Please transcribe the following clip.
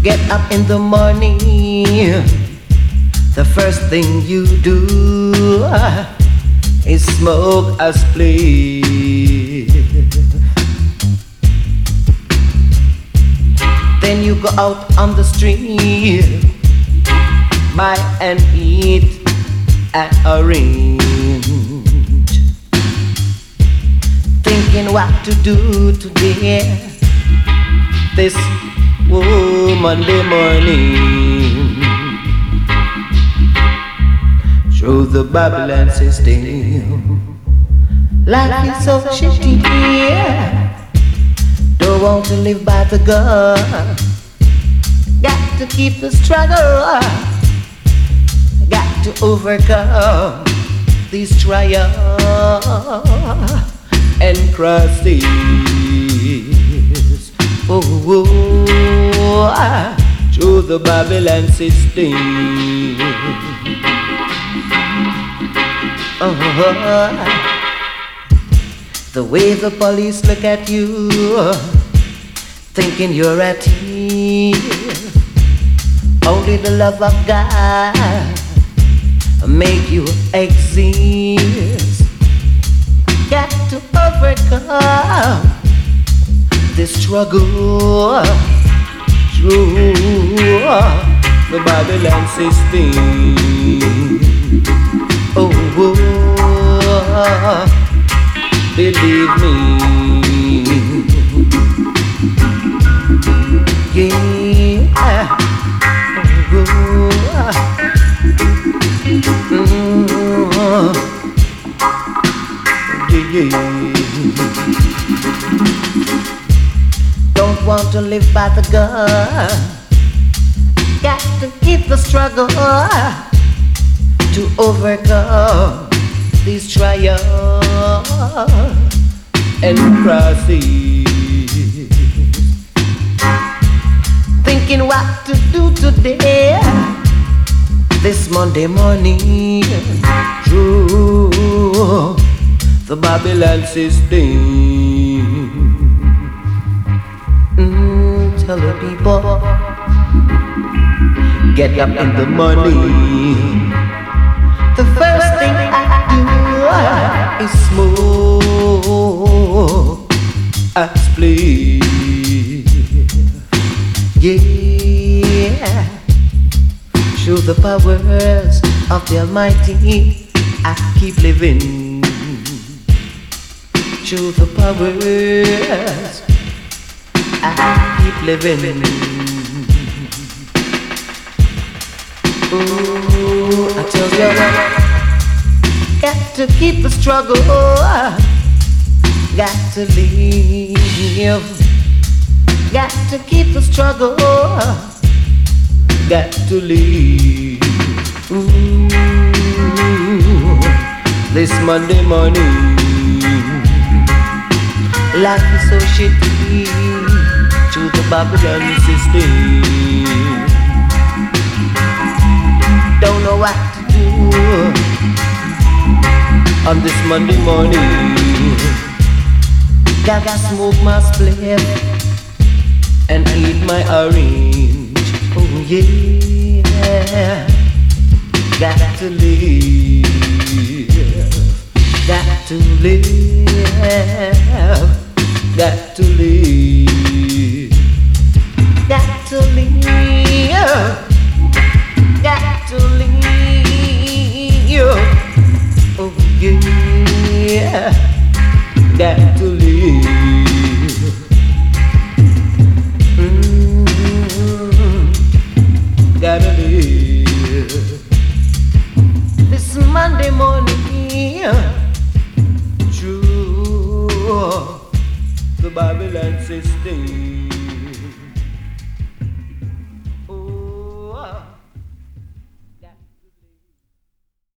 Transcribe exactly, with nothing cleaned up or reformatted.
Get up in the morning, the first thing you do is smoke a spliff. Then you go out on the street, buy and eat and arrange, thinking what to do today, this oh, Monday morning. Through the Babylon system, life is so shitty. Don't want to live by the gun, got to keep the struggle, got to overcome these trials and crosses. Oh, oh, ah, through the Babylon system. Uh-huh. The way the police look at you, thinking you're a thief. Only the love of God make you exist. Got to overcome this struggle through the Babylon system. Oh, oh, believe me. Yeah. Oh, oh. Mm-hmm. Yeah, yeah. Don't want to live by the gun, got to keep the struggle to overcome these trials and crosses. Thinking what to do today, this Monday morning, through the Babylon system. Mm, tell the people, get up in the morning. The first thing I do is smoke a spliff. Yeah, through the powers of the Almighty, I keep living. Through the powers, I keep living. Ooh, I tell you, got to keep the struggle, got to live, got to keep the struggle, got to live. Ooh, this Monday morning, life is so shitty through the Babylon system. Don't know what to do on this Monday morning. Gotta smoke my spliff and eat my orange. Oh yeah, got to live, got to live, got to live, got to live. Got to live, oh yeah, got to live. Mm-hmm. Gotta live. This Monday morning, through the Babylon system.